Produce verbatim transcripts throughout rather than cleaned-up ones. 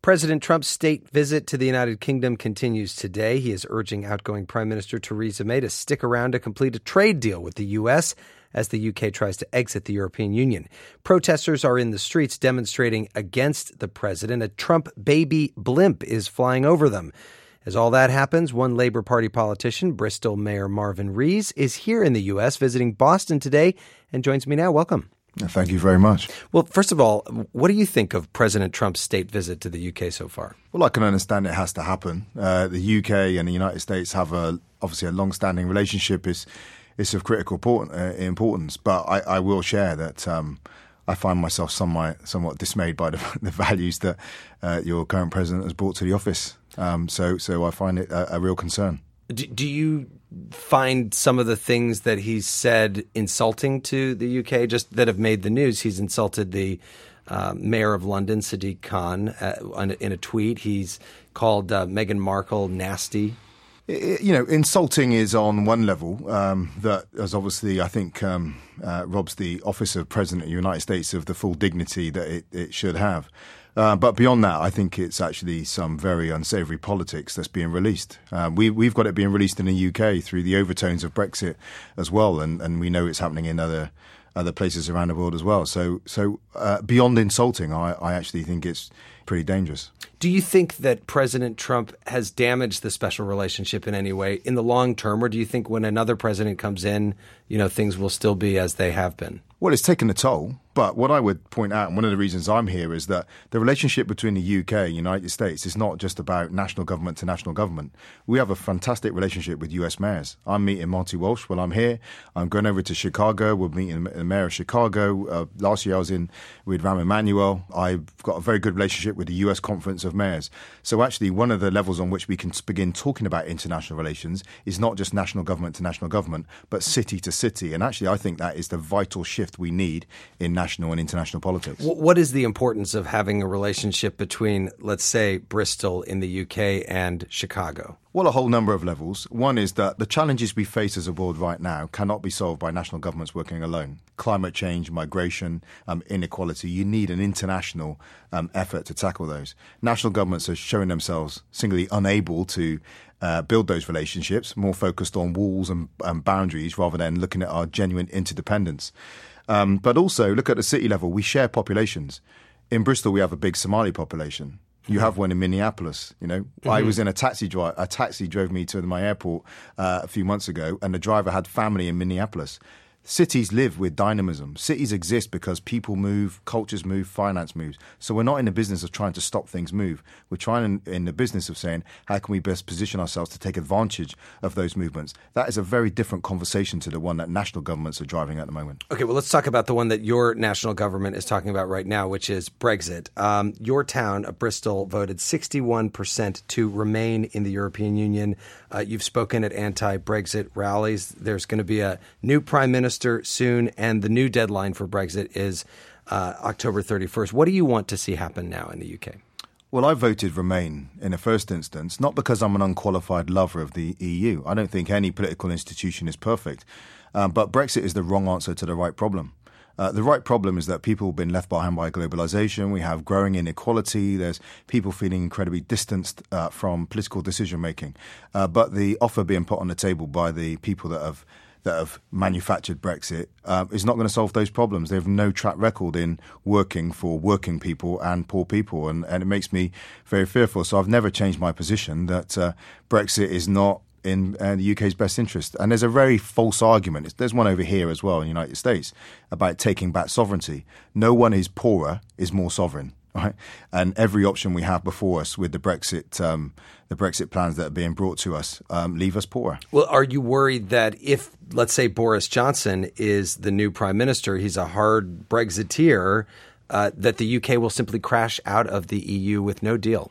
President Trump's state visit to the United Kingdom continues today. He is urging outgoing Prime Minister Theresa May to stick around to complete a trade deal with the U S as the U K tries to exit the European Union. Protesters are in the streets demonstrating against the president. A Trump baby blimp is flying over them. As all that happens, one Labour Party politician, Bristol Mayor Marvin Rees, is here in the U S visiting Boston today and joins me now. Welcome. Thank you very much. Well, first of all, what do you think of President Trump's state visit to the U K so far? Well, I can understand it has to happen. Uh, the U K and the United States have a obviously a long-standing relationship. It's, it's of critical port, uh, importance. But I, I will share that um, I find myself somewhat, somewhat dismayed by the, the values that uh, your current president has brought to the office. Um, so, so I find it a, a real concern. Do, do you find some of the things that he's said insulting to the U K, just that have made the news? He's insulted the uh, mayor of London, Sadiq Khan, uh, in a tweet. He's called uh, Meghan Markle nasty. It, you know, insulting is on one level um, that is obviously, I think, um, uh, robs the office of President of the United States of the full dignity that it, it should have. Uh, but beyond that, I think it's actually some very unsavoury politics that's being released. Uh, we, we've got it being released in the U K through the overtones of Brexit as well, and, and we know it's happening in other other places around the world as well. So, so uh, beyond insulting, I, I actually think it's pretty dangerous. Do you think that President Trump has damaged the special relationship in any way in the long term, or do you think when another president comes in, you know, things will still be as they have been? Well, it's taken a toll. But what I would point out, and one of the reasons I'm here, is that the relationship between the U K and the United States is not just about national government to national government. We have a fantastic relationship with U S mayors. I'm meeting Marty Walsh while I'm here. I'm going over to Chicago. We're meeting the mayor of Chicago. Uh, last year I was in with Rahm Emanuel. I've got a very good relationship with the U S Conference of Mayors. So actually, one of the levels on which we can begin talking about international relations is not just national government to national government, but city to city. And actually, I think that is the vital shift we need in national national and international politics. What is the importance of having a relationship between, let's say, Bristol in the U K and Chicago? Well, a whole number of levels. One is that the challenges we face as a world right now cannot be solved by national governments working alone. Climate change, migration, um, inequality. You need an international um, effort to tackle those. National governments are showing themselves singly unable to uh, build those relationships, more focused on walls and, and boundaries rather than looking at our genuine interdependence. Um, but also, look at the city level. We share populations. In Bristol, we have a big Somali population. You have one in Minneapolis. You know, mm-hmm. I was in a taxi drive. A taxi drove me to my airport uh, a few months ago, and the driver had family in Minneapolis. Cities live with dynamism. Cities exist because people move, cultures move, finance moves. So we're not in the business of trying to stop things move. We're trying in, in the business of saying, how can we best position ourselves to take advantage of those movements? That is a very different conversation to the one that national governments are driving at the moment. Okay, well, let's talk about the one that your national government is talking about right now, which is Brexit. Um, your town of Bristol voted sixty-one percent to remain in the European Union. Uh, you've spoken at anti-Brexit rallies. There's going to be a new prime minister soon, and the new deadline for Brexit is uh, October thirty-first. What do you want to see happen now in the U K? Well, I voted Remain in the first instance, not because I'm an unqualified lover of the E U. I don't think any political institution is perfect. Um, but Brexit is the wrong answer to the right problem. Uh, the right problem is that people have been left behind by globalization. We have growing inequality. There's people feeling incredibly distanced uh, from political decision making. Uh, but the offer being put on the table by the people that have that have manufactured Brexit uh, is not going to solve those problems. They have no track record in working for working people and poor people, and, and it makes me very fearful. So I've never changed my position that uh, Brexit is not in uh, the U K's best interest. And there's a very false argument. There's one over here as well in the United States about taking back sovereignty. No one is poorer, is more sovereign. Right, and every option we have before us with the Brexit, um, the Brexit plans that are being brought to us, um, leave us poorer. Well, are you worried that if, let's say, Boris Johnson is the new prime minister, he's a hard Brexiteer, uh, that the U K will simply crash out of the E U with no deal?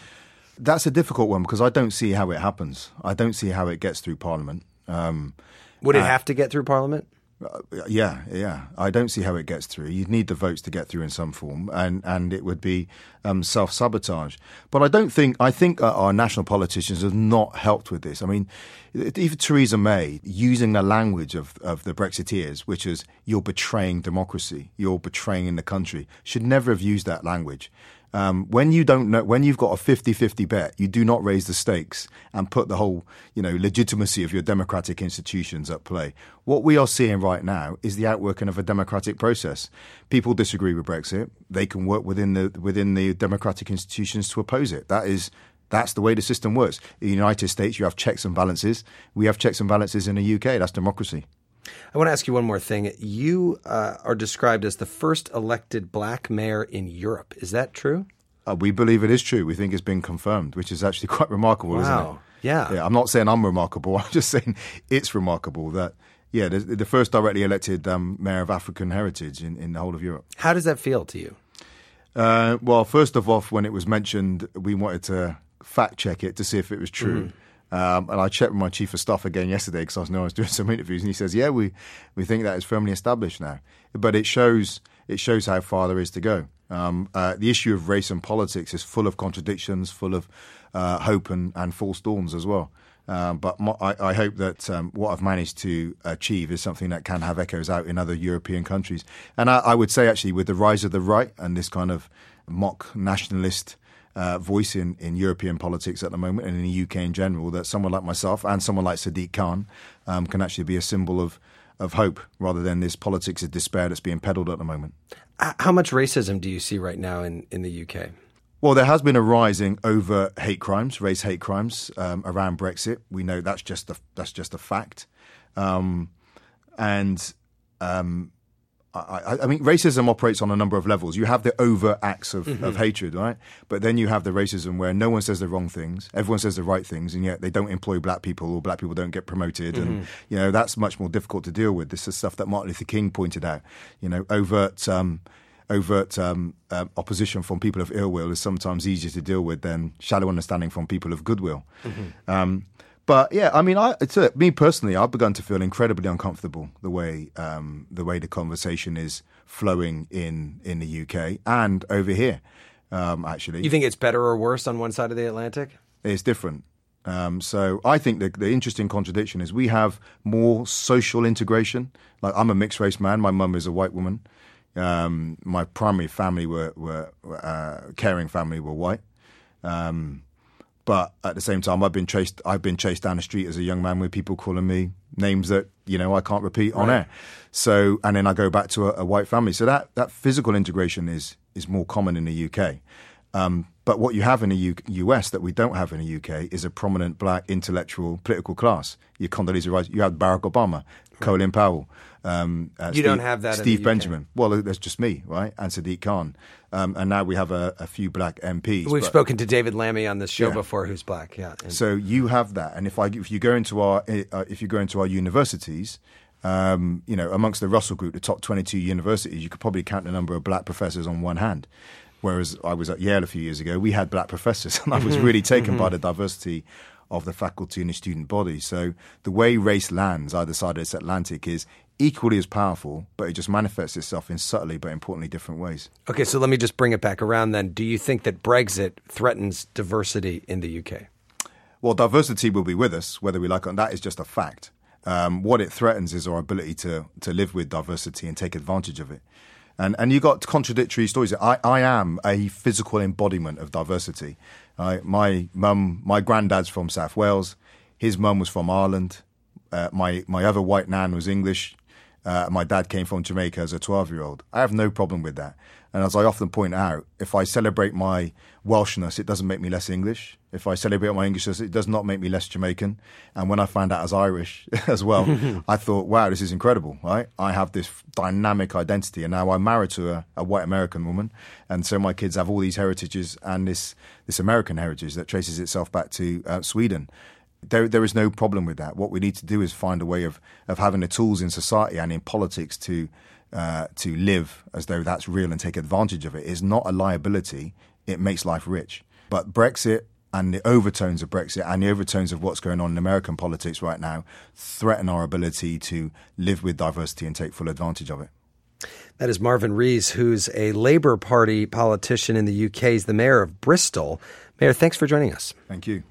That's a difficult one because I don't see how it happens. I don't see how it gets through Parliament. Um, Would it uh, have to get through Parliament? Uh, yeah, yeah. I don't see how it gets through. You'd need the votes to get through in some form, and, and it would be um, self-sabotage. But I don't think, I think uh, our national politicians have not helped with this. I mean, even Theresa May, using the language of, of the Brexiteers, which is, you're betraying democracy, you're betraying the country, should never have used that language. Um, when you don't know, when you've got a fifty-fifty bet, you do not raise the stakes and put the whole, you know, legitimacy of your democratic institutions at play. What we are seeing right now is the outworking of a democratic process. People disagree with Brexit. They can work within the within the democratic institutions to oppose it. That is, that's the way the system works. In the United States, you have checks and balances. We have checks and balances in the U K. That's democracy. I want to ask you one more thing. You uh, are described as the first elected black mayor in Europe. Is that true? Uh, we believe it is true. We think it's been confirmed, which is actually quite remarkable, wow. isn't it? Yeah. yeah. I'm not saying I'm remarkable. I'm just saying it's remarkable that, yeah, the, the first directly elected um, mayor of African heritage in, in the whole of Europe. How does that feel to you? Uh, well, first of all, when it was mentioned, we wanted to fact check it to see if it was true. Mm. Um, and I checked with my chief of staff again yesterday because I was, I was doing some interviews, and he says, "Yeah, we, we think that is firmly established now." But it shows it shows how far there is to go. Um, uh, the issue of race and politics is full of contradictions, full of uh, hope and, and false dawns as well. Um, but my, I, I hope that um, what I've managed to achieve is something that can have echoes out in other European countries. And I, I would say, actually, with the rise of the right and this kind of mock nationalist Uh, voice in, in European politics at the moment and in the U K in general, that someone like myself and someone like Sadiq Khan um, can actually be a symbol of, of hope rather than this politics of despair that's being peddled at the moment. How much racism do you see right now in, in the U K? Well, there has been a rising over hate crimes, race hate crimes um, around Brexit. We know that's just a, that's just a fact. Um, and um I, I mean, racism operates on a number of levels. You have the overt acts of, mm-hmm. of hatred, right? But then you have the racism where no one says the wrong things, everyone says the right things, and yet they don't employ black people or black people don't get promoted. Mm-hmm. And, you know, that's much more difficult to deal with. This is stuff that Martin Luther King pointed out. You know, overt um, overt um, uh, opposition from people of ill will is sometimes easier to deal with than shallow understanding from people of goodwill. Mm-hmm. Um But yeah, I mean, I, it's a, me personally, I've begun to feel incredibly uncomfortable the way um, the way the conversation is flowing in, in the U K and over here. Um, actually, you think it's better or worse on one side of the Atlantic? It's different. Um, so I think the, the interesting contradiction is we have more social integration. Like, I'm a mixed race man. My mum is a white woman. Um, my primary family were were uh, caring family were white. Um, But at the same time, I've been chased. I've been chased down the street as a young man with people calling me names that, you know, I can't repeat on right. air. So, and then I go back to a, a white family. So that that physical integration is is more common in the U K. Um, but what you have in the U- US that we don't have in the U K is a prominent black intellectual political class. Your Condoleezza Rice. You have Barack Obama, right. Colin Powell. Um, uh, you Steve, don't have that. Steve in the Benjamin. Well, there's just me, right, and Sadiq Khan, um, and now we have a, a few black M Ps. We've but, spoken to David Lammy on this show yeah. before, who's black. Yeah. And so you have that, and if I if you go into our uh, if you go into our universities, um, you know, amongst the Russell Group, the top twenty-two universities, you could probably count the number of black professors on one hand. Whereas I was at Yale a few years ago, we had black professors, and I was really taken mm-hmm. by the diversity of the faculty and the student body. So the way race lands either side of this Atlantic is equally as powerful, but it just manifests itself in subtly but importantly different ways. Okay, so let me just bring it back around then. Do you think that Brexit threatens diversity in the U K? Well, diversity will be with us, whether we like it or not. That is just a fact. Um, what it threatens is our ability to to live with diversity and take advantage of it. And and you got contradictory stories. I, I am a physical embodiment of diversity. I, my mum, my granddad's from South Wales. His mum was from Ireland. Uh, my my other white nan was English. Uh, my dad came from Jamaica as a twelve-year-old. I have no problem with that. And as I often point out, if I celebrate my Welshness, it doesn't make me less English. If I celebrate my Englishness, it does not make me less Jamaican. And when I found out I was Irish as well, I thought, wow, this is incredible, right? I have this dynamic identity, and now I'm married to a, a white American woman. And so my kids have all these heritages and this, this American heritage that traces itself back to uh, Sweden. There, there is no problem with that. What we need to do is find a way of, of having the tools in society and in politics to uh, to live as though that's real and take advantage of it. It's not a liability. It makes life rich. But Brexit and the overtones of Brexit and the overtones of what's going on in American politics right now threaten our ability to live with diversity and take full advantage of it. That is Marvin Rees, who's a Labour Party politician in the U K. He's the mayor of Bristol. Mayor, thanks for joining us. Thank you.